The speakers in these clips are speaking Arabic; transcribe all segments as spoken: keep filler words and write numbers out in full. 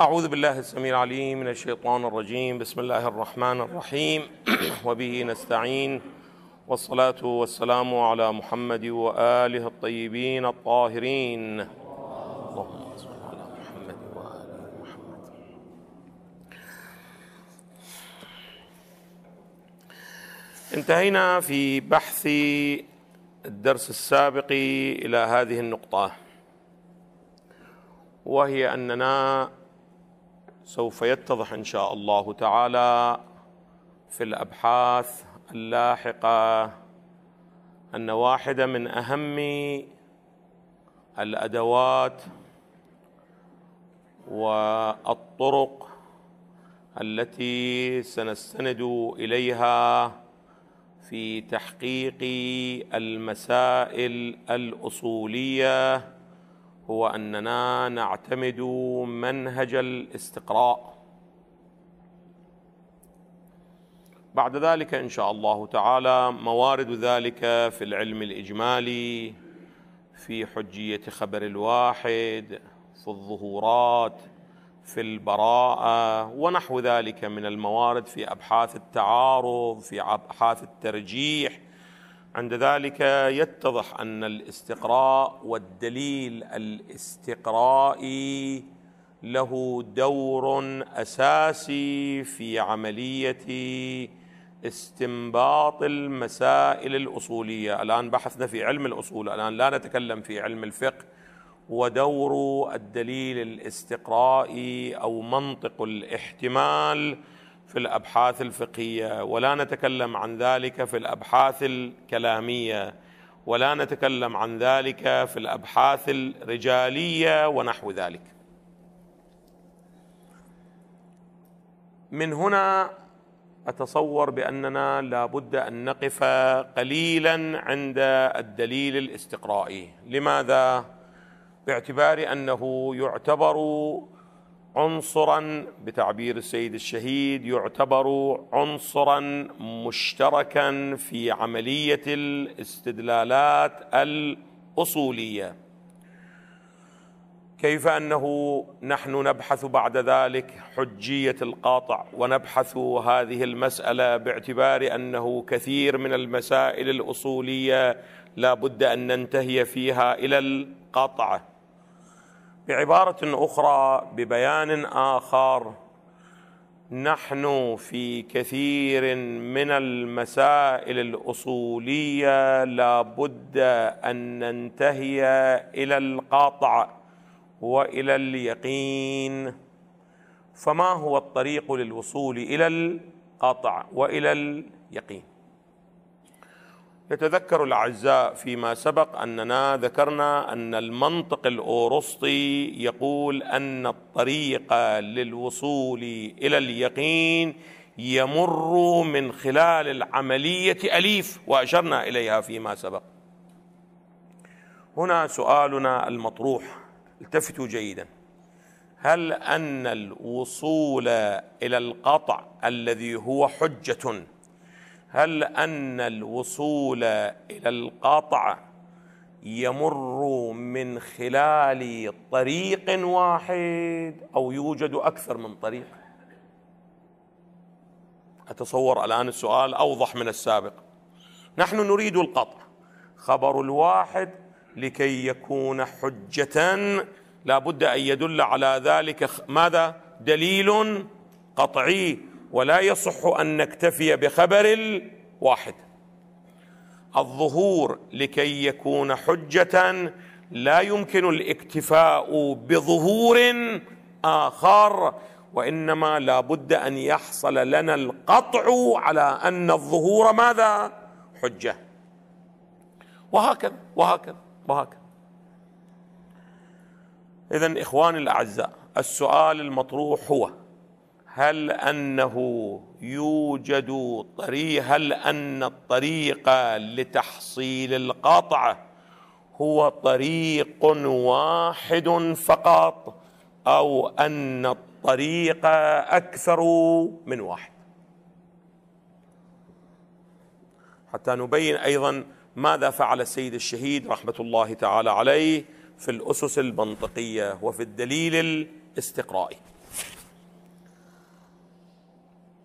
أعوذ بالله السميع العليم من الشيطان الرجيم. بسم الله الرحمن الرحيم وبه نستعين، والصلاة والسلام على محمد وآله الطيبين الطاهرين. اللهم صل على محمد وآل محمد. انتهينا في بحث الدرس السابق إلى هذه النقطة، وهي أننا سوف يتضح إن شاء الله تعالى في الأبحاث اللاحقة أن واحدة من أهم الأدوات والطرق التي سنستند إليها في تحقيق المسائل الأصولية هو أننا نعتمد منهج الاستقراء. بعد ذلك إن شاء الله تعالى موارد ذلك في العلم الإجمالي، في حجية خبر الواحد، في الظهورات، في البراءة ونحو ذلك من الموارد، في أبحاث التعارض، في أبحاث الترجيح. عند ذلك يتضح أن الاستقراء والدليل الاستقرائي له دور أساسي في عملية استنباط المسائل الأصولية. الآن بحثنا في علم الأصول، الآن لا نتكلم في علم الفقه. ودور الدليل الاستقرائي أو منطق الاحتمال في الأبحاث الفقهية، ولا نتكلم عن ذلك في الأبحاث الكلامية، ولا نتكلم عن ذلك في الأبحاث الرجالية ونحو ذلك. من هنا أتصور بأننا لا بد أن نقف قليلا عند الدليل الاستقرائي. لماذا؟ باعتبار أنه يعتبر عنصرا، بتعبير السيد الشهيد، يعتبر عنصرا مشتركا في عملية الاستدلالات الأصولية. كيف أنه نحن نبحث بعد ذلك حجية القاطع، ونبحث هذه المسألة باعتبار أنه كثير من المسائل الأصولية لا بد أن ننتهي فيها إلى القطع. بعبارة أخرى، ببيان آخر، نحن في كثير من المسائل الأصولية لا بد أن ننتهي إلى القاطع وإلى اليقين. فما هو الطريق للوصول إلى القاطع وإلى اليقين؟ يتذكر الأعزاء فيما سبق أننا ذكرنا أن المنطق الأوروسطي يقول أن الطريق للوصول إلى اليقين يمر من خلال العملية أليف، وأشرنا إليها فيما سبق. هنا سؤالنا المطروح، التفتوا جيدا: هل أن الوصول إلى القطع الذي هو حجة، هل أن الوصول إلى القطع يمر من خلال طريق واحد أو يوجد أكثر من طريق؟ أتصور الآن السؤال أوضح من السابق. نحن نريد القطع. خبر الواحد لكي يكون حجة لا بد أن يدل على ذلك ماذا؟ دليل قطعي، ولا يصح أن نكتفي بخبر الواحد. الظهور لكي يكون حجة لا يمكن الاكتفاء بظهور آخر، وإنما لا بد أن يحصل لنا القطع على أن الظهور ماذا؟ حجة، وهكذا وهكذا وهكذا. إذن إخواني الأعزاء، السؤال المطروح هو: هل أنه يوجد طريق، هل أن الطريق لتحصيل القطع هو طريق واحد فقط، أو أن الطريق أكثر من واحد؟ حتى نبين أيضا ماذا فعل السيد الشهيد رحمة الله تعالى عليه في الأسس المنطقية وفي الدليل الاستقرائي.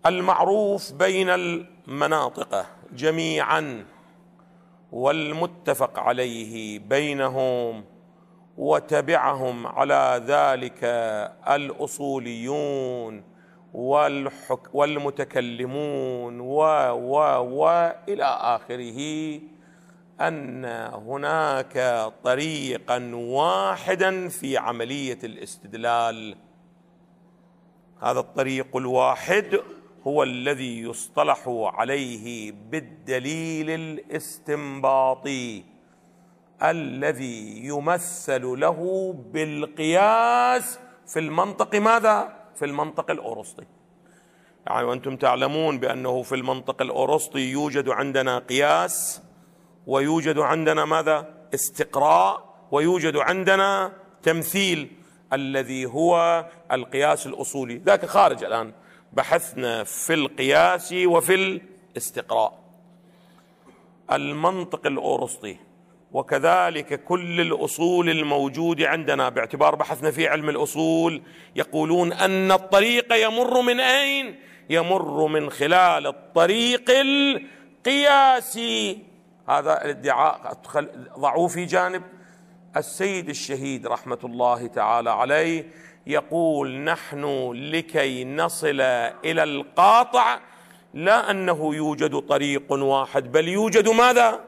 المعروف بين المناطق جميعا والمتفق عليه بينهم وتبعهم على ذلك الأصوليون والحك والمتكلمون و و وإلى آخره، أن هناك طريقا واحدا في عملية الاستدلال. هذا الطريق الواحد هو الذي يصطلح عليه بالدليل الاستنباطي، الذي يمثل له بالقياس في المنطق ماذا؟ في المنطق الأرسطي. يعني وأنتم تعلمون بأنه في المنطق الأرسطي يوجد عندنا قياس، ويوجد عندنا ماذا؟ استقراء، ويوجد عندنا تمثيل الذي هو القياس الأصولي. ذاك خارج الآن، بحثنا في القياس وفي الاستقراء. المنطق الأرسطي وكذلك كل الأصول الموجودة عندنا باعتبار بحثنا في علم الأصول يقولون أن الطريق يمر من أين؟ يمر من خلال الطريق القياسي. هذا الادعاء ضعوه في جانب. السيد الشهيد رحمة الله تعالى عليه يقول: نحن لكي نصل إلى القاطع لا أنه يوجد طريق واحد، بل يوجد ماذا؟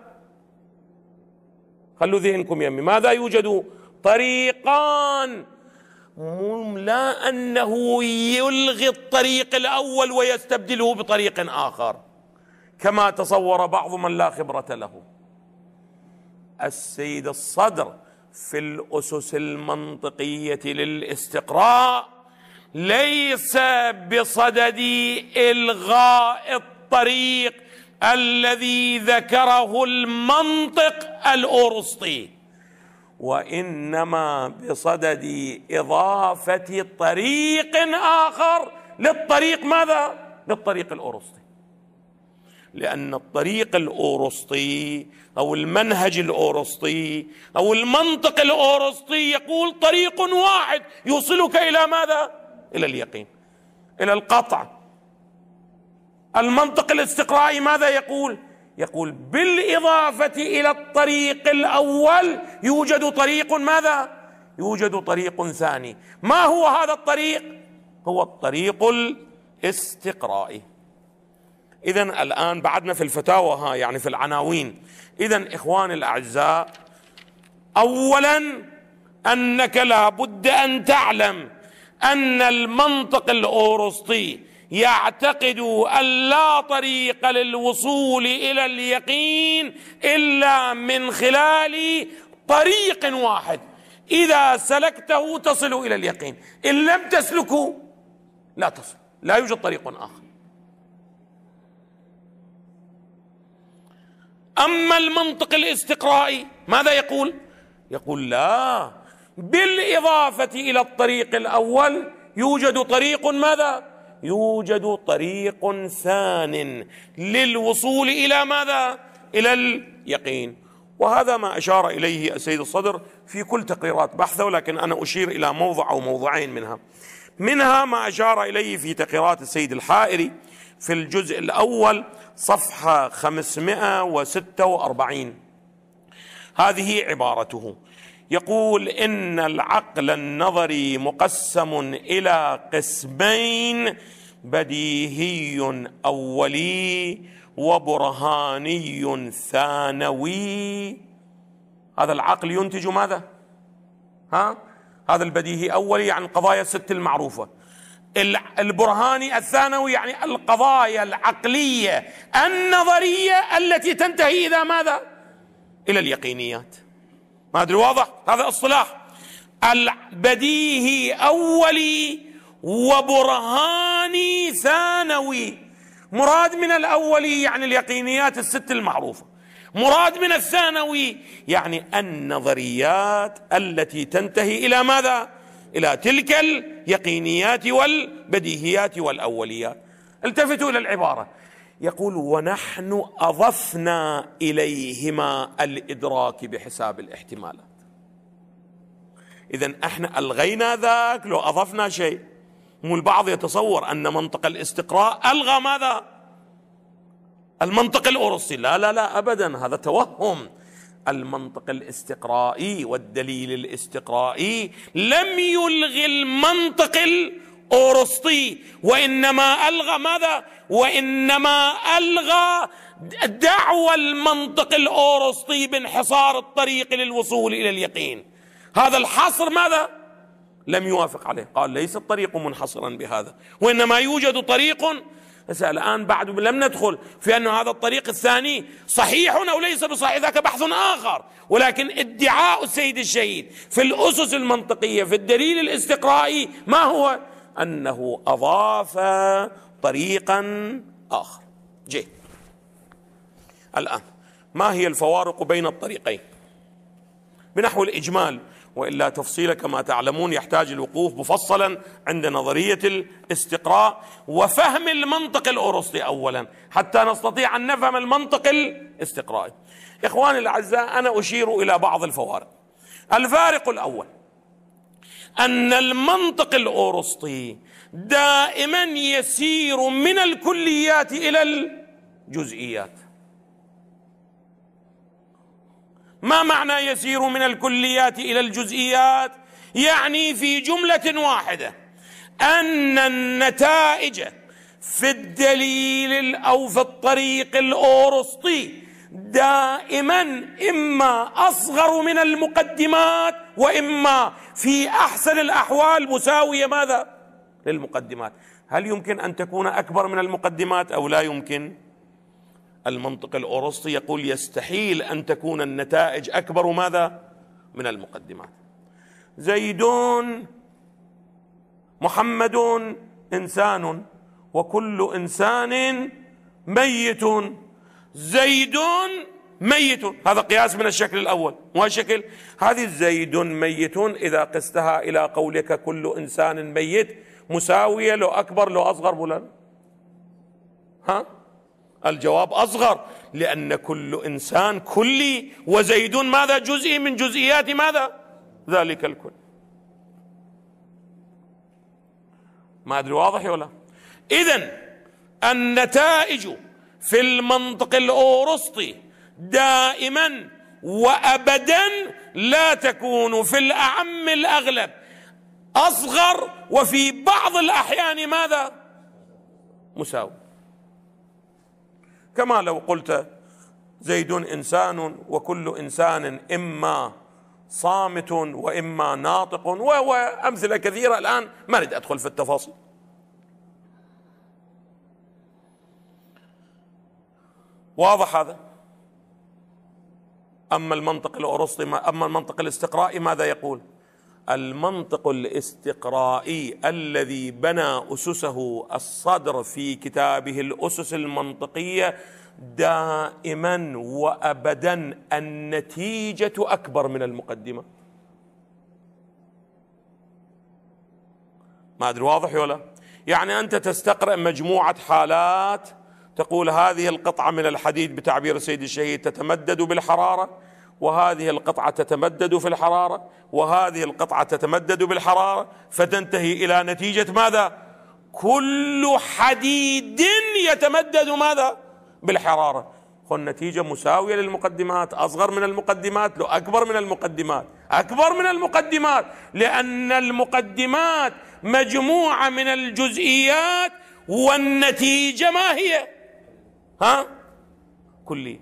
خلوا ذهنكم يمي، ماذا يوجد؟ طريقان، لا أنه يلغي الطريق الأول ويستبدله بطريق آخر كما تصور بعض من لا خبرة له. السيد الصدر في الأسس المنطقية للاستقراء ليس بصدد إلغاء الطريق الذي ذكره المنطق الأرسطي، وإنما بصدد إضافة طريق آخر للطريق ماذا؟ للطريق الأرسطي. لأن الطريق الأرسطي أو المنهج الأرسطي أو المنطق الأرسطي يقول طريق واحد يوصلك إلى ماذا؟ إلى اليقين، إلى القطع. المنطق الاستقرائي ماذا يقول؟ يقول بالإضافة إلى الطريق الأول يوجد طريق ماذا؟ يوجد طريق ثاني. ما هو هذا الطريق؟ هو الطريق الاستقرائي. إذن الآن بعدنا في الفتاوى ها، يعني في العناوين. إذن إخواني الأعزاء، أولا أنك لا بد أن تعلم أن المنطق الأرسطي يعتقد أن لا طريق للوصول إلى اليقين إلا من خلال طريق واحد، إذا سلكته تصل إلى اليقين، إن لم تسلكه لا تصل، لا يوجد طريق آخر. أما المنطق الاستقرائي ماذا يقول؟ يقول لا، بالإضافة إلى الطريق الأول يوجد طريق ماذا؟ يوجد طريق ثان للوصول إلى ماذا؟ إلى اليقين. وهذا ما أشار إليه السيد الصدر في كل تقريرات بحثه، ولكن أنا أشير إلى موضع أو موضعين منها. منها ما أشار إليه في تقريرات السيد الحائري في الجزء الأول صفحة خمسمائة وستة وأربعين. هذه عبارته، يقول: إن العقل النظري مقسم إلى قسمين: بديهي أولي وبرهاني ثانوي. هذا العقل ينتج ماذا؟ ها؟ هذا البديهي أولي يعني القضايا الست المعروفة، البرهاني الثانوي يعني القضايا العقلية النظرية التي تنتهي إلى ماذا؟ إلى اليقينيات. ما أدري واضح؟ هذا اصطلاح. البديهي أولي وبرهاني ثانوي. مراد من الأولي يعني اليقينيات الست المعروفة، مراد من الثانوي يعني النظريات التي تنتهي إلى ماذا؟ إلى تلك اليقينيات والبديهيات والأوليات. التفتوا إلى العبارة، يقول: ونحن أضفنا إليهما الإدراك بحساب الاحتمالات. إذن احنا ألغينا ذاك لو أضفنا شيء، مو البعض يتصور أن منطق الاستقراء ألغى ماذا؟ المنطق الأرسطي. لا لا لا أبدا، هذا توهم. المنطق الاستقرائي والدليل الاستقرائي لم يلغي المنطق الأرسطي، وإنما ألغى ماذا؟ وإنما ألغى دعوى المنطق الأرسطي بانحصار الطريق للوصول إلى اليقين. هذا الحصر ماذا؟ لم يوافق عليه، قال ليس الطريق منحصرا بهذا، وإنما يوجد طريق. بس الآن بعد لم ندخل في أن هذا الطريق الثاني صحيح أو ليس بصحيح، ذاك بحث آخر. ولكن ادعاء السيد الشهيد في الأسس المنطقية في الدليل الاستقرائي ما هو؟ أنه أضاف طريقا آخر. جي الآن ما هي الفوارق بين الطريقين بنحو الإجمال، وإلا تفصيل كما تعلمون يحتاج الوقوف مفصلا عند نظرية الاستقراء وفهم المنطق الأرسطي أولا حتى نستطيع أن نفهم المنطق الاستقرائي. إخواني الأعزاء، أنا أشير إلى بعض الفوارق. الفارق الأول أن المنطق الأرسطي دائما يسير من الكليات إلى الجزئيات. ما معنى يسير من الكليات إلى الجزئيات؟ يعني في جملة واحدة أن النتائج في الدليل أو في الطريق الأرسطي دائما إما أصغر من المقدمات وإما في أحسن الأحوال مساوية ماذا؟ للمقدمات. هل يمكن أن تكون أكبر من المقدمات أو لا يمكن؟ المنطق الأرسطي يقول يستحيل أن تكون النتائج أكبر ماذا؟ من المقدمات. زيد محمد إنسان وكل إنسان ميت. زيد ميت، هذا قياس من الشكل الأول. وشكل هذه زيد ميت إذا قستها إلى قولك كل إنسان ميت مساوية، لو أكبر لو أصغر ولا ها؟ الجواب أصغر، لأن كل إنسان كلي وزيد ماذا؟ جزئي من جزئيات ماذا؟ ذلك الكل. ما أدري واضح ولا؟ إذن النتائج في المنطق الأرسطي دائما وأبدا لا تكون في الأعم الأغلب أصغر، وفي بعض الأحيان ماذا؟ مساوي. كما لو قلت زيد إنسان وكل إنسان إما صامت وإما ناطق، وأمثلة كثيرة الآن ما أريد أدخل في التفاصيل. واضح هذا؟ أما المنطق الأرسطي، أما المنطق الاستقرائي ماذا يقول؟ المنطق الاستقرائي الذي بنى أسسه الصدر في كتابه الأسس المنطقية دائما وأبدا النتيجة أكبر من المقدمة. ما أدري واضح ولا؟ يعني أنت تستقرأ مجموعة حالات تقول هذه القطعة من الحديد بتعبير السيد الشهيد تتمدد بالحرارة، وهذه القطعة تتمدد في الحرارة، وهذه القطعة تتمدد بالحرارة، فتنتهي إلى نتيجة ماذا؟ كل حديد يتمدد ماذا؟ بالحرارة. والنتيجة مساوية للمقدمات، أصغر من المقدمات، لو أكبر من المقدمات، أكبر من المقدمات، لأن المقدمات مجموعة من الجزئيات والنتيجة ما هي؟ ها؟ كلية.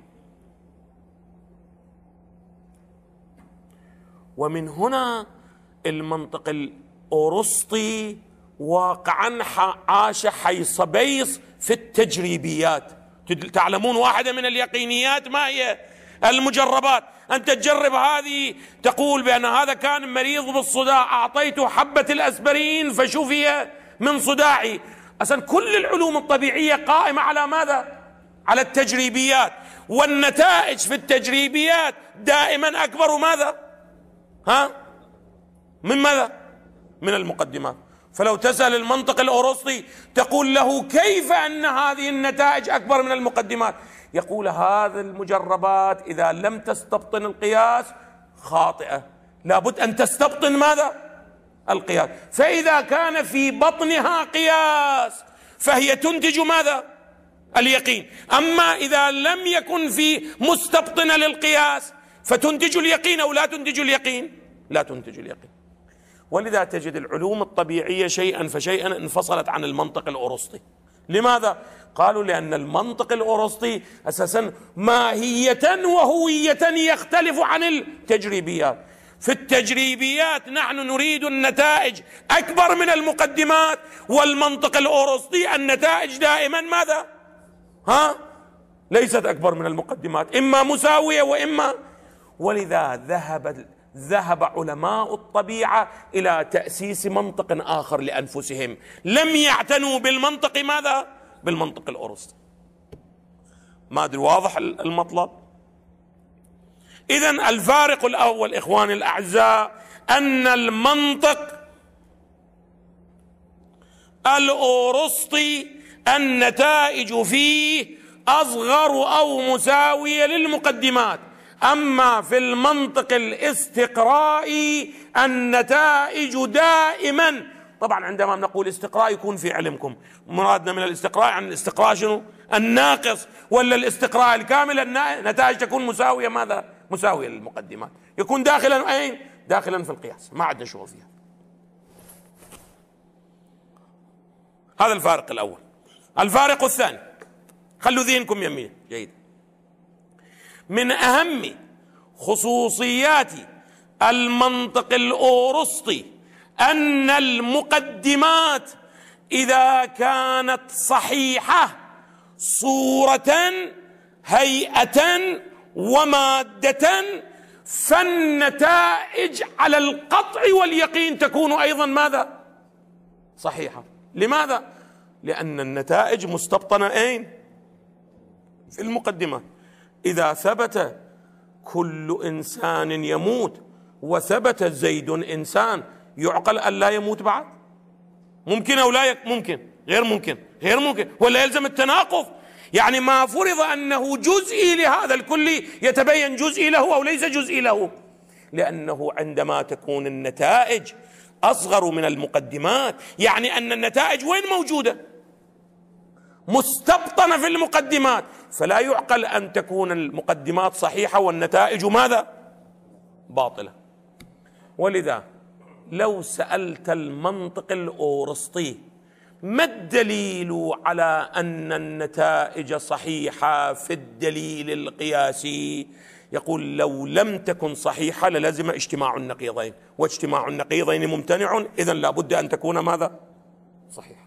ومن هنا المنطق الأرسطي واقعا عاش حيصبيص في التجريبيات. تعلمون واحدة من اليقينيات ما هي؟ المجربات. أنت تجرب هذه تقول بأن هذا كان مريض بالصداع، أعطيته حبة الأسبرين فشفي من صداعي. أصلا كل العلوم الطبيعية قائمة على ماذا؟ على التجريبيات، والنتائج في التجريبيات دائما أكبر ماذا؟ ها؟ من ماذا؟ من المقدمات. فلو تسأل المنطق الأرسطي تقول له كيف أن هذه النتائج أكبر من المقدمات؟ يقول هذه المجربات إذا لم تستبطن القياس خاطئة، لابد أن تستبطن ماذا؟ القياس. فإذا كان في بطنها قياس فهي تنتج ماذا؟ اليقين. أما إذا لم يكن في مستبطنة للقياس فتنتج اليقين أو لا تنتج اليقين؟ لا تنتج اليقين. ولذا تجد العلوم الطبيعية شيئا فشيئا انفصلت عن المنطق الأرسطي. لماذا؟ قالوا لأن المنطق الأرسطي أساسا ماهية وهوية يختلف عن التجريبيات. في التجريبيات نحن نريد النتائج أكبر من المقدمات، والمنطق الأرسطي النتائج دائما ماذا؟ ها؟ ليست أكبر من المقدمات، إما مساوية وإما. ولذا ذهب ذهب علماء الطبيعة إلى تأسيس منطق آخر لأنفسهم، لم يعتنوا بالمنطق ماذا؟ بالمنطق الأرسطي. ما أدري واضح المطلب؟ إذن الفارق الأول إخواني الأعزاء أن المنطق الأرسطي النتائج فيه أصغر أو مساوية للمقدمات، أما في المنطق الاستقرائي النتائج دائما. طبعا عندما نقول استقراء يكون في علمكم مرادنا من الاستقراء عن الاستقراء شنو؟ الناقص، ولا الاستقراء الكامل النتائج تكون مساوية ماذا؟ مساوية للمقدمات، يكون داخلا أين؟ داخلا في القياس، ما عندنا شغل فيها. هذا الفارق الأول. الفارق الثاني، خلوا ذهنكم يمين جيد، من أهم خصوصيات المنطق الأرسطي أن المقدمات إذا كانت صحيحة صورة هيئة ومادة فالنتائج على القطع واليقين تكون أيضا ماذا؟ صحيحة. لماذا؟ لأن النتائج مستبطنة أين؟ في المقدمات. إذا ثبت كل إنسان يموت وثبت زيد إنسان، يعقل أن لا يموت بعد؟ ممكن أو لا يك... ممكن؟ غير ممكن؟ غير ممكن، ولا يلزم التناقض؟ يعني ما فرض أنه جزئي لهذا الكل يتبين جزئي له أو ليس جزئي له، لأنه عندما تكون النتائج أصغر من المقدمات يعني أن النتائج وين موجودة؟ مستبطنة في المقدمات، فلا يعقل أن تكون المقدمات صحيحة والنتائج ماذا؟ باطلة. ولذا لو سألت المنطق الأرسطي ما الدليل على أن النتائج صحيحة في الدليل القياسي، يقول لو لم تكن صحيحة للزم اجتماع النقيضين، واجتماع النقيضين ممتنع، إذن لابد أن تكون ماذا؟ صحيحة.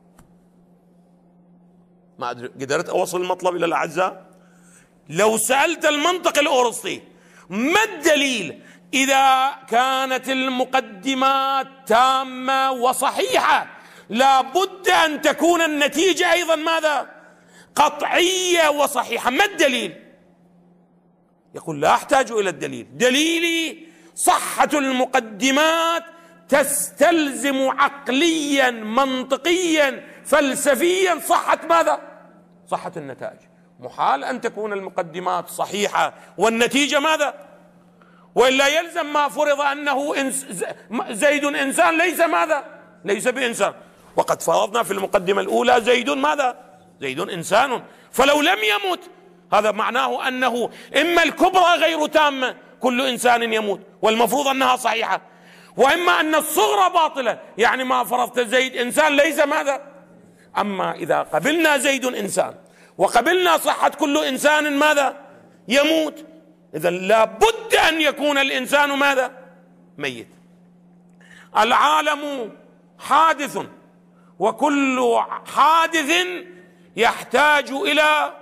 ما أدري قدرت أوصل المطلب إلى الأعزاء؟ لو سألت المنطق الأرسطي ما الدليل إذا كانت المقدمات تامة وصحيحة لابد أن تكون النتيجة أيضا ماذا؟ قطعية وصحيحة، ما الدليل؟ يقول لا أحتاج إلى الدليل، دليلي صحة المقدمات تستلزم عقليا منطقيا فلسفيا صحة ماذا؟ صحة النتائج. محال أن تكون المقدمات صحيحة والنتيجة ماذا؟ وإلا يلزم ما فرض أنه زيد إنسان ليس ماذا؟ ليس بإنسان، وقد فرضنا في المقدمة الأولى زيد ماذا؟ زيد إنسان، فلو لم يمت هذا معناه أنه إما الكبرى غير تامة كل إنسان يموت والمفروض أنها صحيحة، وإما أن الصغرى باطلة يعني ما فرضت زيد إنسان ليس ماذا؟ أما إذا قبلنا زيد إنسان وقبلنا صحة كل إنسان ماذا؟ يموت، إذن لابد أن يكون الإنسان ماذا؟ ميت. العالم حادث وكل حادث يحتاج إلى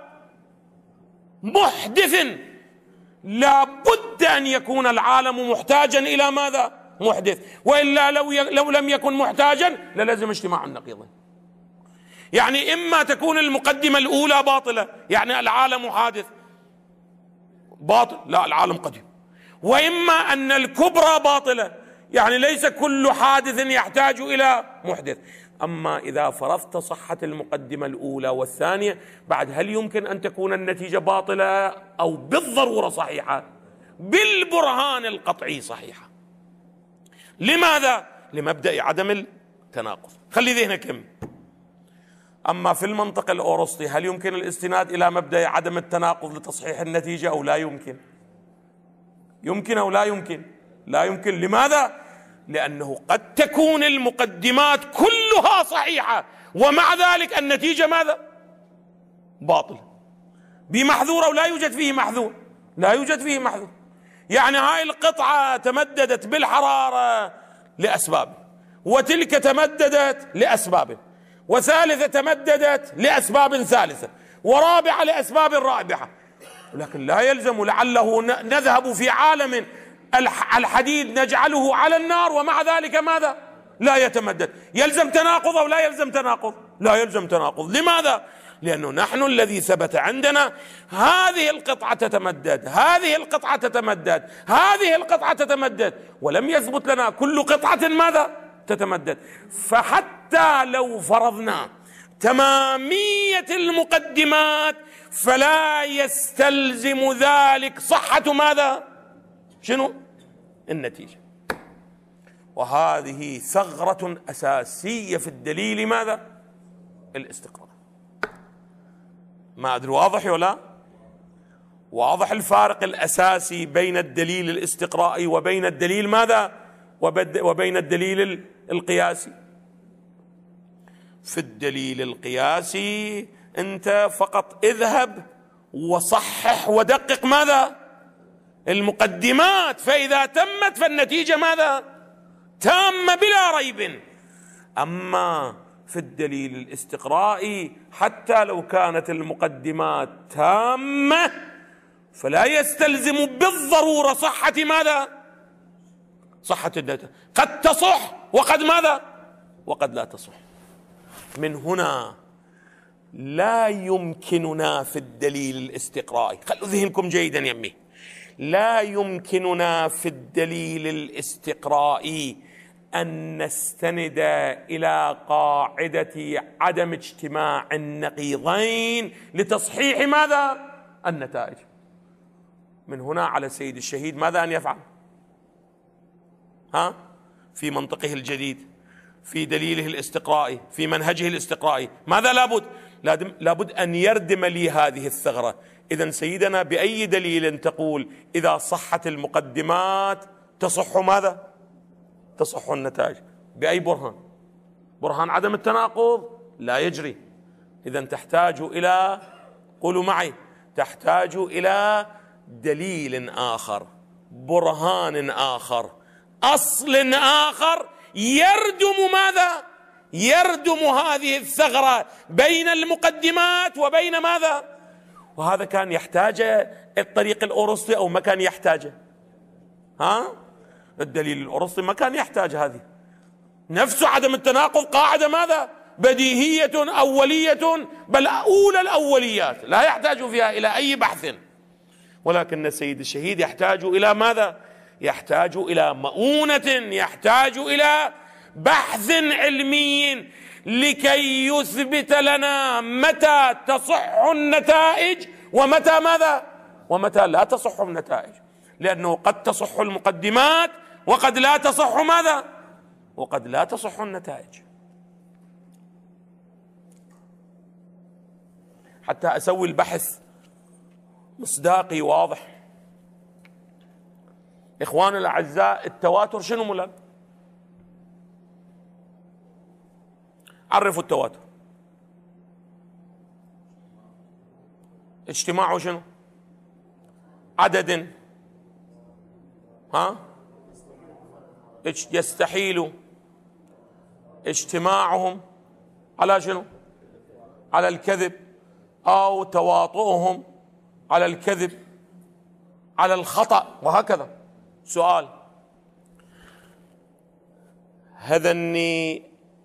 محدث، لابد أن يكون العالم محتاجا إلى ماذا؟ محدث، وإلا لو, ي... لو لم يكن محتاجا للزم اجتماع النقيضين. يعني إما تكون المقدمة الأولى باطلة يعني العالم حادث باطل، لا العالم قديم، وإما أن الكبرى باطلة يعني ليس كل حادث يحتاج إلى محدث. أما إذا فرضت صحة المقدمة الأولى والثانية بعد هل يمكن أن تكون النتيجة باطلة أو بالضرورة صحيحة؟ بالبرهان القطعي صحيحة. لماذا؟ لمبدأ عدم التناقض. خلي ذهنك كم. أما في المنطق الأوروسطي هل يمكن الاستناد إلى مبدأ عدم التناقض لتصحيح النتيجة أو لا يمكن؟ يمكن أو لا يمكن؟ لا يمكن. لماذا؟ لأنه قد تكون المقدمات كلها صحيحة ومع ذلك النتيجة ماذا؟ باطل بمحذور أو لا يوجد فيه محذور؟ لا يوجد فيه محذور. يعني هاي القطعة تمددت بالحرارة لأسباب، وتلك تمددت لأسباب، وثالثة تمددت لأسباب ثالثة، ورابعة لأسباب رابعة، ولكن لا يلزم لعله نذهب في عالم الحديد نجعله على النار ومع ذلك ماذا؟ لا يتمدد. يلزم تناقض أو لا يلزم تناقض؟ لا يلزم تناقض. لماذا؟ لأنه نحن الذي ثبت عندنا هذه القطعة تتمدد، هذه القطعة تتمدد، هذه القطعة تتمدد، ولم يثبت لنا كل قطعة ماذا؟ تتمدد. فحتى لو فرضنا تمامية المقدمات فلا يستلزم ذلك صحة ماذا؟ شنو؟ النتيجة. وهذه ثغرة أساسية في الدليل ماذا؟ الاستقراء. ما أدري واضح ولا؟ واضح الفارق الأساسي بين الدليل الاستقرائي وبين الدليل ماذا؟ وبين الدليل القياسي. في الدليل القياسي أنت فقط اذهب وصحح ودقق ماذا؟ المقدمات، فإذا تمت فالنتيجة ماذا؟ تامة بلا ريب. أما في الدليل الاستقرائي حتى لو كانت المقدمات تامة فلا يستلزم بالضرورة صحة ماذا؟ صحة النتيجة. قد تصح وقد ماذا؟ وقد لا تصح. من هنا لا يمكننا في الدليل الاستقرائي، خلوا ذهنكم جيدا يمي، لا يمكننا في الدليل الاستقرائي أن نستند إلى قاعدة عدم اجتماع النقيضين لتصحيح ماذا؟ النتائج. من هنا على سيد الشهيد ماذا أن يفعل؟ ها؟ في منطقه الجديد، في دليله الاستقرائي، في منهجه الاستقرائي، ماذا لابد؟ لابد أن يردم لي هذه الثغرة. إذن سيدنا بأي دليل تقول إذا صحت المقدمات تصح ماذا؟ تصح النتائج؟ بأي برهان؟ برهان عدم التناقض؟ لا يجري. إذن تحتاج إلى، قولوا معي، تحتاج إلى دليل آخر، برهان آخر، أصل آخر يردم ماذا؟ يردم هذه الثغرة بين المقدمات وبين ماذا؟ وهذا كان يحتاج الطريق الأوروسطي أو ما كان يحتاجه؟ ها؟ الدليل الأوروسطي ما كان يحتاج هذه. نفس عدم التناقض قاعدة ماذا؟ بديهية أولية، بل أولى الأوليات، لا يحتاج فيها إلى أي بحث. ولكن السيد الشهيد يحتاج إلى ماذا؟ يحتاج إلى مؤونة، يحتاج إلى بحث علمي لكي يثبت لنا متى تصح النتائج ومتى ماذا؟ ومتى لا تصح النتائج. لأنه قد تصح المقدمات وقد لا تصح ماذا؟ وقد لا تصح النتائج. حتى أسوي البحث مصداقي واضح. إخواني الأعزاء، التواتر شنو ملك؟ عرفوا التواتر. اجتماعه شنو؟ عدد ها يستحيل اجتماعهم على شنو؟ على الكذب، أو تواطؤهم على الكذب، على الخطأ، وهكذا. سؤال: هذني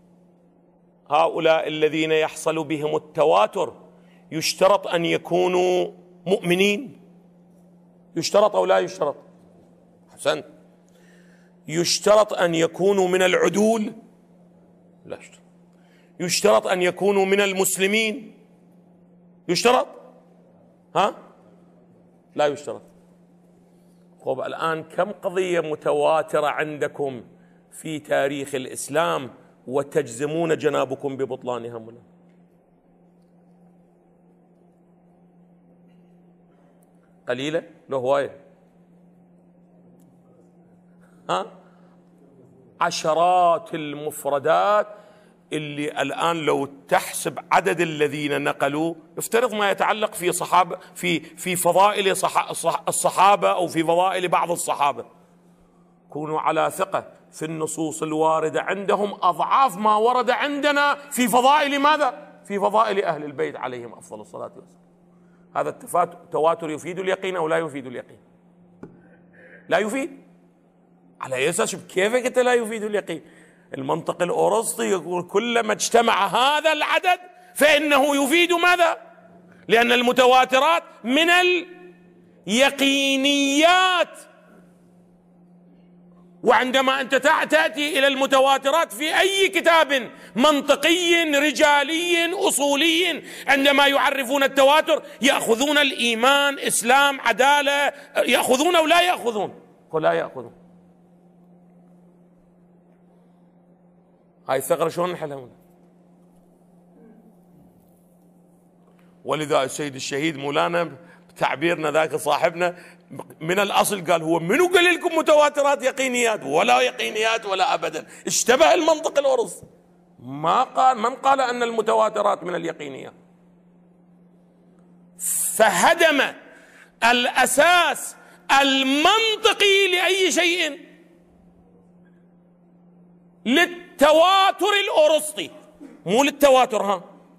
هؤلاء الذين يحصل بهم التواتر يشترط أن يكونوا مؤمنين؟ يشترط أو لا يشترط؟ أحسنت. يشترط أن يكونوا من العدول؟ لا يشترط. يشترط أن يكونوا من المسلمين؟ يشترط؟ ها؟ لا يشترط. طب الآن كم قضية متواترة عندكم في تاريخ الإسلام وتجزمون جنابكم ببطلانها؟ ملا قليلة لو هواية؟ ها؟ عشرات المفردات اللي الآن لو تحسب عدد الذين نقلوا، افترض ما يتعلق في صحابة في في فضائل الصحابة أو في فضائل بعض الصحابة، كونوا على ثقة في النصوص الواردة عندهم أضعاف ما ورد عندنا في فضائل ماذا؟ في فضائل أهل البيت عليهم أفضل الصلاة والسلام. هذا التواتر يفيد اليقين أو لا يفيد اليقين؟ لا يفيد. على أي أساس؟ كيف قلت لا يفيد اليقين؟ المنطق الأرسطي يقول كلما اجتمع هذا العدد فإنه يفيد ماذا؟ لأن المتواترات من اليقينيات، وعندما أنت تأتي إلى المتواترات في أي كتاب منطقي رجالي أصولي، عندما يعرفون التواتر يأخذون الإيمان، إسلام، عدالة، يأخذون أو لا يأخذون؟ ولا يأخذون. هاي الثغرة شلون نحلها؟ ولذا السيد الشهيد مولانا بتعبيرنا ذاك صاحبنا من الأصل قال هو منو قال لكم متواترات يقينيات؟ ولا يقينيات ولا أبدا، اشتبه المنطق الأرسطي. ما قال، من قال أن المتواترات من اليقينيات؟ فهدم الأساس المنطقي لأي شيء للتواتر الأرسطي، مو للتواتر. ها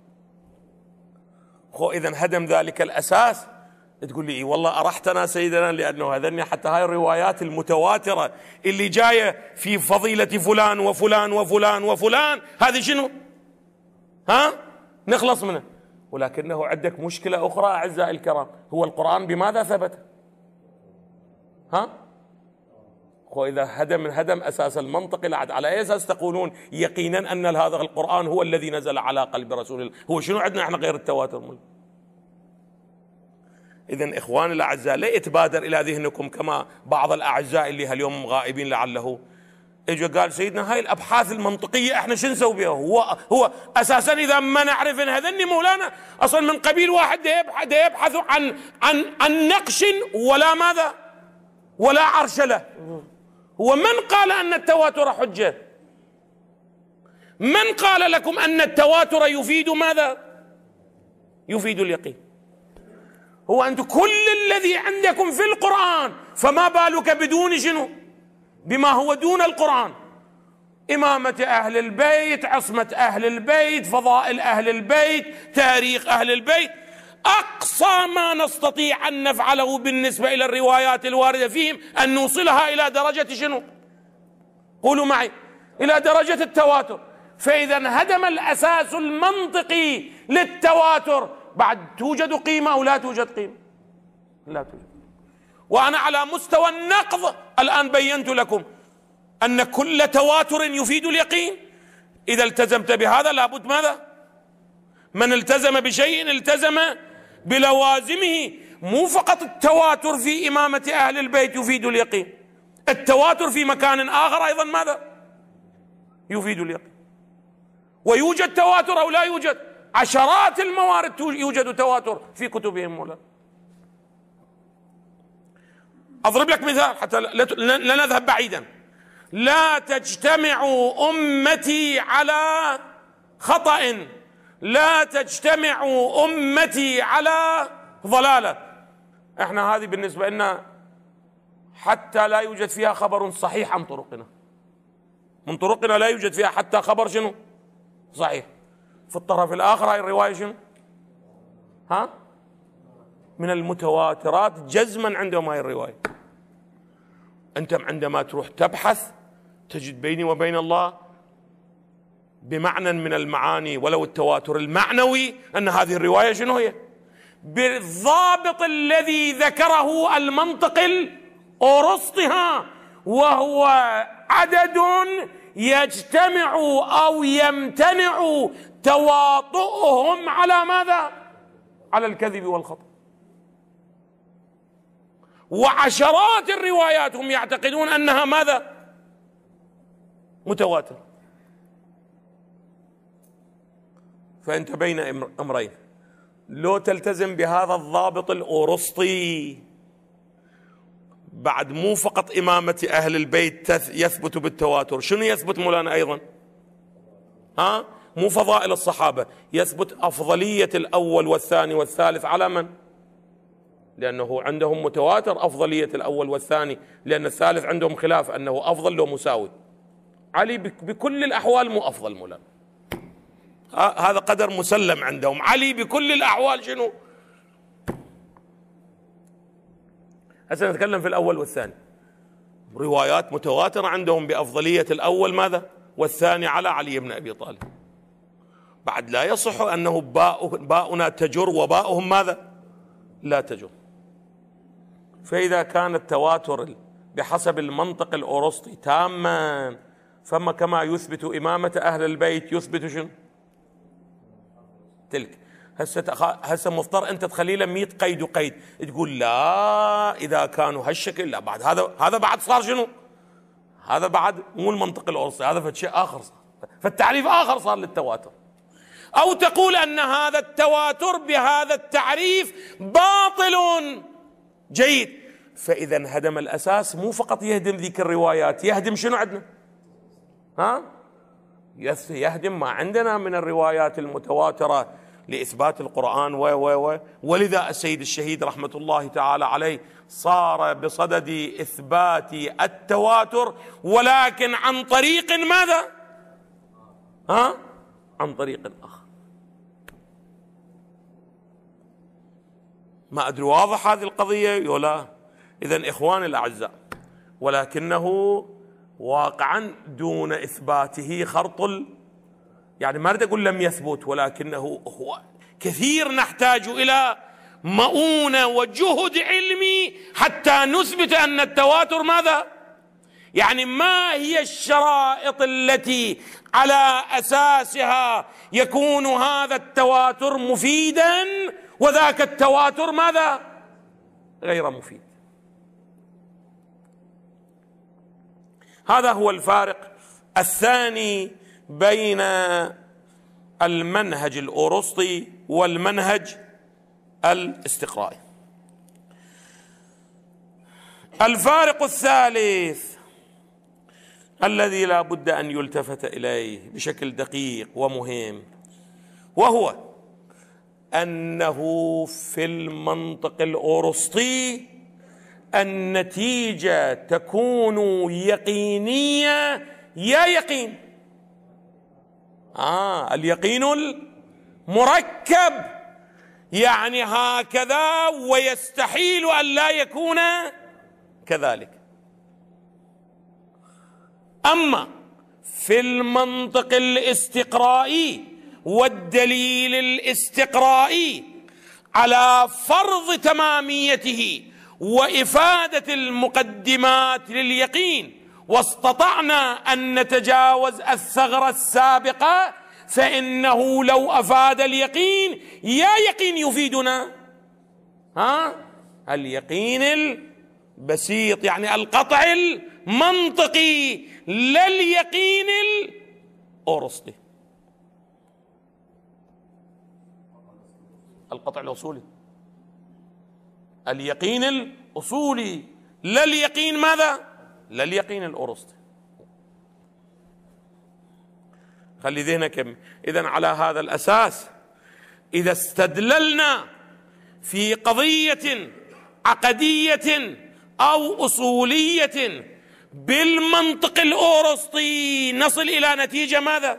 خو إذن هدم ذلك الأساس. تقول لي والله أرحتنا سيدنا، لأنه هذني حتى هاي الروايات المتواترة اللي جاية في فضيلة فلان وفلان وفلان وفلان، هذه شنو؟ ها نخلص منه. ولكنه عندك مشكلة أخرى أعزائي الكرام، هو القرآن بماذا ثبت؟ ها وإذا هدم هدم أساس المنطق العد، على أي أساس تقولون يقينا أن هذا القرآن هو الذي نزل على قلب رسول الله؟ هو شنو عندنا احنا غير التواتر؟ إذن إخواني الأعزاء لا يتبادر إلى ذهنكم كما بعض الأعزاء اللي هاليوم غائبين لعله اجى قال سيدنا هاي الأبحاث المنطقية احنا شو نسوي بها؟ هو هو أساسا إذا ما نعرف إن هذني مولانا أصلا من قبيل واحد ده يبحث عن عن عن نقش ولا ماذا؟ ولا عرش له. هو من قال أن التواتر حجة؟ من قال لكم أن التواتر يفيد ماذا؟ يفيد اليقين. هو أنتم كل الذي عندكم في القرآن، فما بالك بدون شنو؟ بما هو دون القرآن، إمامة أهل البيت، عصمة أهل البيت، فضائل أهل البيت، تاريخ أهل البيت، أقصى ما نستطيع أن نفعله بالنسبة إلى الروايات الواردة فيهم أن نوصلها إلى درجة شنو؟ قولوا معي، إلى درجة التواتر. فإذا هدم الأساس المنطقي للتواتر، بعد توجد قيمة أو لا توجد قيمة؟ لا توجد. وأنا على مستوى النقض الآن بينت لكم أن كل تواتر يفيد اليقين. إذا التزمت بهذا لابد ماذا؟ من التزم بشيء التزم بلوازمه. مو فقط التواتر في إمامة أهل البيت يفيد اليقين، التواتر في مكان آخر أيضا ماذا؟ يفيد اليقين. ويوجد تواتر أو لا يوجد؟ عشرات الموارد يوجد تواتر في كتبهم مولانا. أضرب لك مثال حتى لا نذهب بعيدا. لا تجتمع أمتي على خطأ، لا تجتمع أمتي على ضلالة. احنا هذه بالنسبة لنا حتى لا يوجد فيها خبر صحيح عن طرقنا، من طرقنا لا يوجد فيها حتى خبر شنو؟ صحيح. في الطرف الآخر هاي الرواية شنو؟ ها؟ من المتواترات جزما عندهم هاي الرواية. أنت عندما تروح تبحث تجد بيني وبين الله بمعنى من المعاني ولو التواتر المعنوي أن هذه الرواية شنو هي؟ بالضابط الذي ذكره المنطق الأرسطي، وهو عدد يجتمع أو يمتنع تواطؤهم على ماذا؟ على الكذب والخطأ. وعشرات الروايات هم يعتقدون أنها ماذا؟ متواتر. فأنت بين أمرين، لو تلتزم بهذا الضابط الأورسطي بعد مو فقط إمامة أهل البيت يثبت بالتواتر، شنو يثبت مولانا أيضا؟ ها؟ مو فضائل الصحابة، يثبت أفضلية الأول والثاني والثالث على من؟ لأنه عندهم متواتر أفضلية الأول والثاني، لأن الثالث عندهم خلاف أنه أفضل لو مساوي. علي بكل الأحوال مو أفضل مولانا، هذا قدر مسلم عندهم. علي بكل الأحوال شنو؟ هسه نتكلم في الأول والثاني، روايات متواترة عندهم بأفضلية الأول ماذا؟ والثاني على علي بن أبي طالب. بعد لا يصح أنه باء باؤنا تجر وباؤهم ماذا؟ لا تجر. فإذا كان التواتر بحسب المنطق الأورسطي تاما، فما كما يثبت إمامة أهل البيت يثبت شنو؟ تلك. هسه هسه مضطر أنت تخلي له مئة قيد وقيد، تقول لا إذا كانوا هالشكل لا، بعد هذا هذا بعد صار شنو؟ هذا بعد مو المنطق الأورسطي، هذا فشيء آخر صار، فالتعريف آخر صار للتواتر. أو تقول أن هذا التواتر بهذا التعريف باطل. جيد، فإذا انهدم الأساس، مو فقط يهدم ذيك الروايات، يهدم شنو عندنا؟ ها؟ يهدم ما عندنا من الروايات المتواترة لإثبات القرآن و و و ولذا السيد الشهيد رحمة الله تعالى عليه صار بصدد إثبات التواتر، ولكن عن طريق ماذا؟ ها؟ عن طريق آخر. ما أدري واضح هذه القضية ولا؟ إذن إخواني الأعزاء، ولكنه واقعا دون إثباته خرط، يعني ما أريد أقول لم يثبت، ولكنه هو كثير نحتاج إلى مؤونة وجهد علمي حتى نثبت أن التواتر ماذا؟ يعني ما هي الشرائط التي على أساسها يكون هذا التواتر مفيدا وذاك التواتر ماذا؟ غير مفيد. هذا هو الفارق الثاني بين المنهج الأورسطي والمنهج الاستقرائي. الفارق الثالث الذي لا بد أن يلتفت إليه بشكل دقيق ومهم، وهو أنه في المنطق الأورسطي النتيجة تكون يقينية يا يقين. آه اليقين المركب، يعني هكذا ويستحيل أن لا يكون كذلك. أما في المنطق الاستقرائي والدليل الاستقرائي على فرض تماميته وإفادة المقدمات لليقين، واستطعنا أن نتجاوز الثغرة السابقة، فإنه لو أفاد اليقين يا يقين يفيدنا ها اليقين البسيط، يعني القطع المنطقي، لا اليقين الأورسطي، القطع الأصولي، اليقين الأصولي، لا اليقين ماذا؟ لا اليقين الأورسطي. خلي ذهنك. إذن على هذا الأساس إذا استدللنا في قضية عقدية أو أصولية بالمنطق الأورسطي نصل إلى نتيجة ماذا؟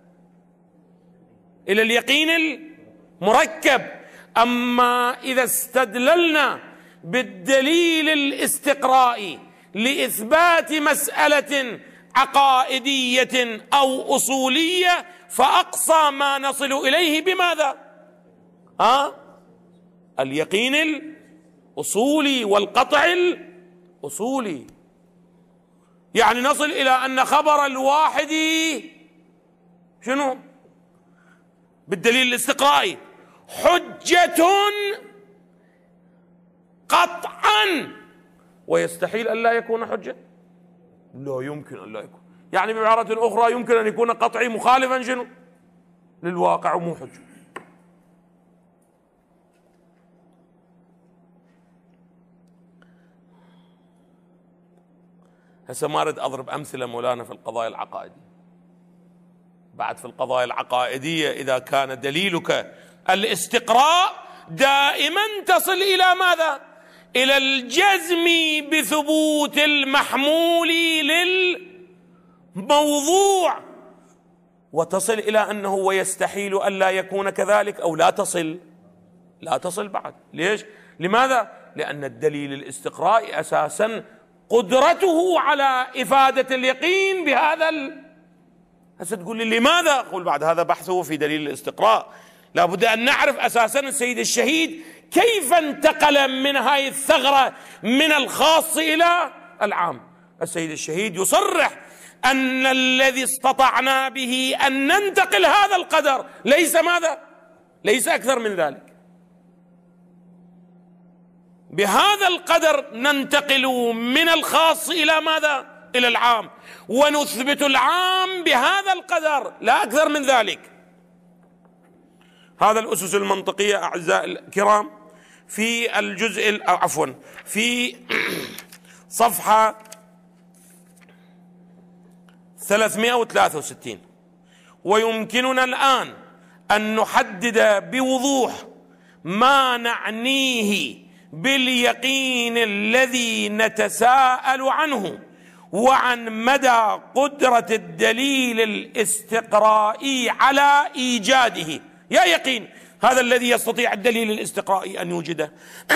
إلى اليقين المركب. أما إذا استدللنا بالدليل الاستقرائي لإثبات مسألة عقائدية أو أصولية، فأقصى ما نصل إليه بماذا؟ ها؟ اليقين الأصولي والقطع الأصولي. يعني نصل إلى أن خبر الواحد شنو؟ بالدليل الاستقرائي حجة قطعا، ويستحيل أن لا يكون حجة، لا يمكن أن لا يكون. يعني بعبارة أخرى يمكن أن يكون قطعي مخالفا شنو للواقع ومو حجة. هسه ما أريد أضرب أمثلة مولانا في القضايا العقائدية. بعد في القضايا العقائدية إذا كان دليلك الاستقراء دائما تصل إلى ماذا؟ إلى الجزم بثبوت المحمول للموضوع، وتصل إلى أنه ويستحيل أن لا يكون كذلك، أو لا تصل لا تصل بعد. ليش؟ لماذا؟ لأن الدليل الاستقرائي أساسا قدرته على إفادة اليقين بهذا ال... هسه تقول لي لماذا؟ أقول بعد هذا بحثه في دليل الاستقراء. لابد أن نعرف أساسا السيد الشهيد كيف انتقل من هاي الثغرة من الخاص إلى العام. السيد الشهيد يصرح أن الذي استطعنا به أن ننتقل هذا القدر ليس ماذا؟ ليس أكثر من ذلك. بهذا القدر ننتقل من الخاص إلى ماذا؟ إلى العام، ونثبت العام بهذا القدر لا أكثر من ذلك. هذا الأسس المنطقية أعزائي الكرام في الجزء أو عفوا في صفحة ثلاثمائة وثلاثة وستين. ويمكننا الآن أن نحدد بوضوح ما نعنيه باليقين الذي نتساءل عنه، وعن مدى قدرة الدليل الاستقرائي على إيجاده. يا يقين هذا الذي يستطيع الدليل الاستقرائي أن يوجده.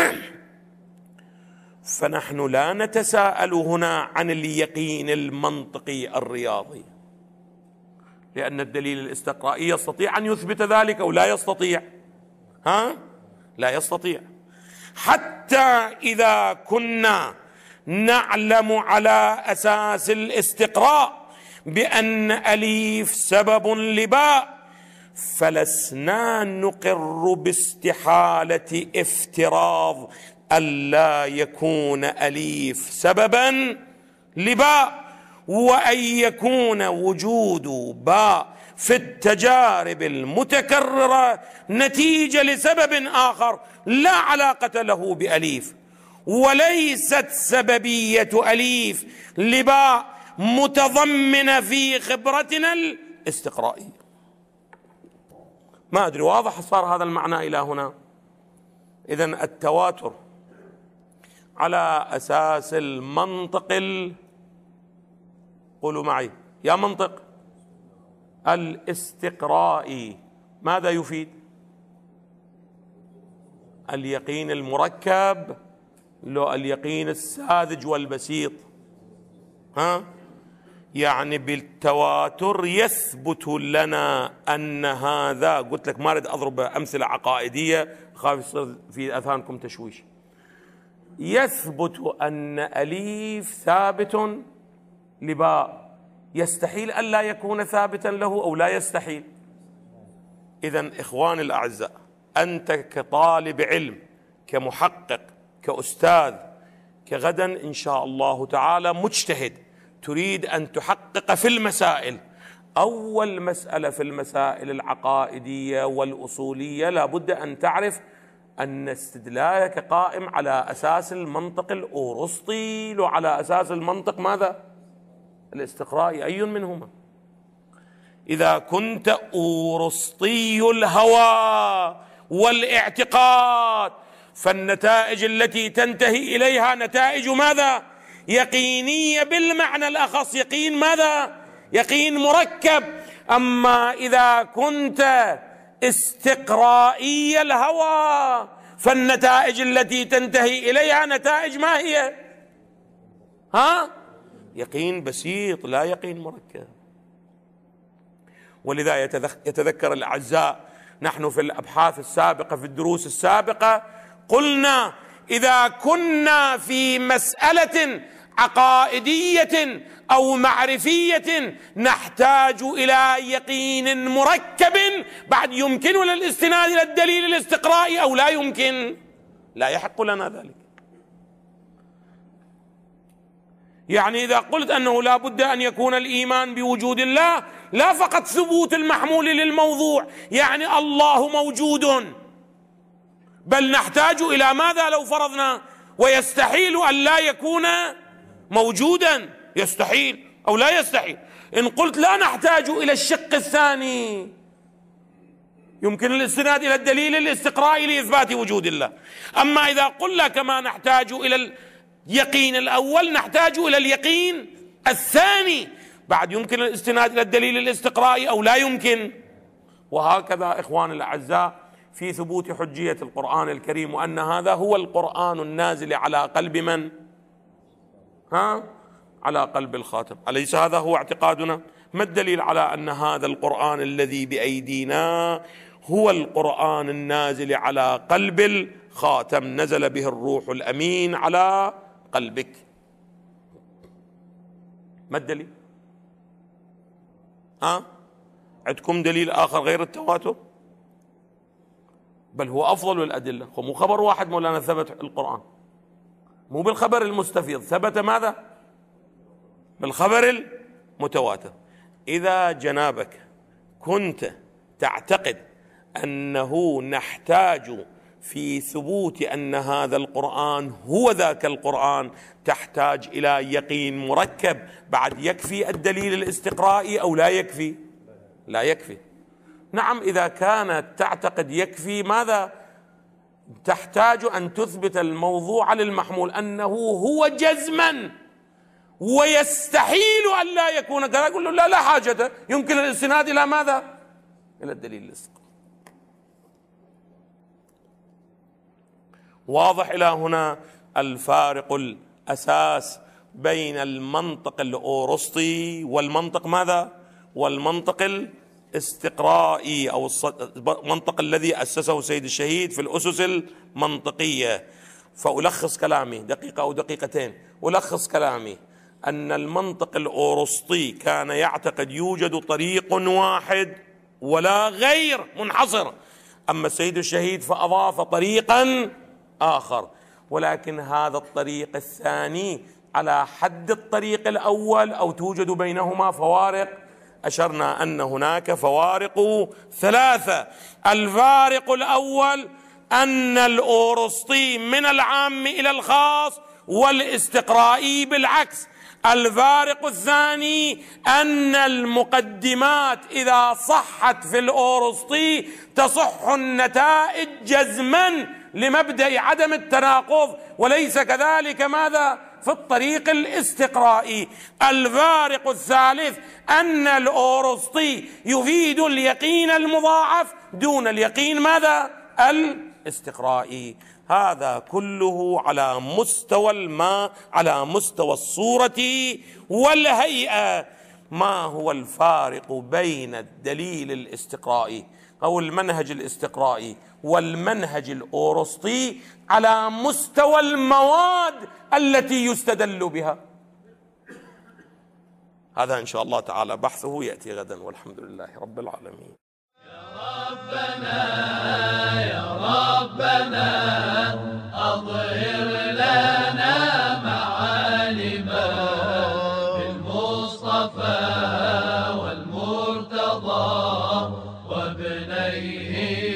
فنحن لا نتساءل هنا عن اليقين المنطقي الرياضي، لأن الدليل الاستقرائي يستطيع أن يثبت ذلك أو لا يستطيع؟ ها؟ لا يستطيع. حتى إذا كنا نعلم على أساس الاستقراء بأن أليف سبب لباء، فلسنا نقر باستحالة افتراض ألا يكون أليف سببا لباء، وأن يكون وجود باء في التجارب المتكررة نتيجة لسبب آخر لا علاقة له بأليف، وليست سببية أليف لباء متضمنة في خبرتنا الاستقرائية. ما أدري واضح صار هذا المعنى إلى هنا؟ إذن التواتر على أساس المنطق ال... قولوا معي يا منطق الاستقرائي ماذا يفيد؟ اليقين المركب لو اليقين الساذج والبسيط؟ ها؟ يعني بالتواتر يثبت لنا أن هذا، قلت لك ما أريد أضرب أمثلة عقائدية خاف يصير في أذهانكم تشويش، يثبت أن أليف ثابت لباء، يستحيل أن لا يكون ثابتا له أو لا يستحيل. إذن إخواني الأعزاء، أنت كطالب علم، كمحقق، كأستاذ، كغدا إن شاء الله تعالى مجتهد، تريد أن تحقق في المسائل. أول مسألة في المسائل العقائدية والأصولية لابد أن تعرف أن استدلالك قائم على أساس المنطق الأورسطي وعلى أساس المنطق ماذا؟ الاستقرائي. أي منهما؟ إذا كنت أورسطي الهوى والاعتقاد فالنتائج التي تنتهي إليها نتائج ماذا؟ يقينية بالمعنى الأخص، يقين ماذا؟ يقين مركب. أما إذا كنت استقرائي الهوى فالنتائج التي تنتهي إليها نتائج ما هي؟ ها؟ يقين بسيط لا يقين مركب. ولذا يتذكر الأعزاء نحن في الأبحاث السابقة في الدروس السابقة قلنا إذا كنا في مسألة عقائدية أو معرفية نحتاج إلى يقين مركب بعد يمكننا الاستناد إلى الدليل الاستقرائي أو لا يمكن؟ لا يحق لنا ذلك. يعني إذا قلت أنه لا بد أن يكون الإيمان بوجود الله لا فقط ثبوت المحمول للموضوع، يعني الله موجود، بل نحتاج إلى ماذا لو فرضنا؟ ويستحيل أن لا يكون موجودا، يستحيل أو لا يستحيل. إن قلت لا نحتاج إلى الشق الثاني يمكن الاستناد إلى الدليل الاستقرائي لإثبات وجود الله. أما إذا قلنا كما نحتاج إلى اليقين الأول نحتاج إلى اليقين الثاني، بعد يمكن الاستناد إلى الدليل الاستقرائي أو لا يمكن. وهكذا إخواني الأعزاء في ثبوت حجية القرآن الكريم، وأن هذا هو القرآن النازل على قلب من؟ ها؟ على قلب الخاتم. أليس هذا هو اعتقادنا؟ ما الدليل على أن هذا القرآن الذي بأيدينا هو القرآن النازل على قلب الخاتم، نزل به الروح الأمين على قلبك؟ ما الدليل؟ ها؟ عندكم دليل آخر غير التواتر؟ بل هو أفضل الأدلة. هو مو خبر واحد مولانا ثبت القرآن، مو بالخبر المستفيض، ثبت ماذا؟ بالخبر المتواتر. إذا جنابك كنت تعتقد أنه نحتاج في ثبوت أن هذا القرآن هو ذاك القرآن تحتاج إلى يقين مركب، بعد يكفي الدليل الاستقرائي أو لا يكفي؟ لا يكفي. نعم، إذا كانت تعتقد يكفي، ماذا تحتاج؟ أن تثبت الموضوع للمحمول أنه هو جزما ويستحيل أن لا يكون كذا، يقول له لا لا حاجة، يمكن الاستناد إلى ماذا؟ إلى الدليل الاستقرائي. واضح إلى هنا الفارق الأساس بين المنطق الأورسطي والمنطق ماذا؟ والمنطق الاستقرائي أو المنطق الذي أسسه سيد الشهيد في الأسس المنطقية. فألخص كلامي دقيقة أو دقيقتين، ألخص كلامي أن المنطق الأورسطي كان يعتقد يوجد طريق واحد ولا غير منحصر، أما السيد الشهيد فأضاف طريقا آخر، ولكن هذا الطريق الثاني على حد الطريق الأول أو توجد بينهما فوارق. أشرنا أن هناك فوارق ثلاثة. الفارق الأول أن الأورسطي من العام إلى الخاص والاستقرائي بالعكس. الفارق الثاني أن المقدمات إذا صحت في الأورسطي تصح النتائج جزما لمبدأ عدم التناقض، وليس كذلك ماذا؟ في الطريق الاستقرائي. الفارق الثالث أن الأورسطي يفيد اليقين المضاعف دون اليقين ماذا؟ الاستقرائي. هذا كله على مستوى الماء، على مستوى الصورة والهيئة. ما هو الفارق بين الدليل الاستقرائي أو المنهج الاستقرائي والمنهج الأورسطي على مستوى المواد التي يستدل بها؟ هذا إن شاء الله تعالى بحثه يأتي غدا، والحمد لله رب العالمين. يا ربنا يا ربنا أظهر لنا معالما بالمصطفى والمرتضى وابنيه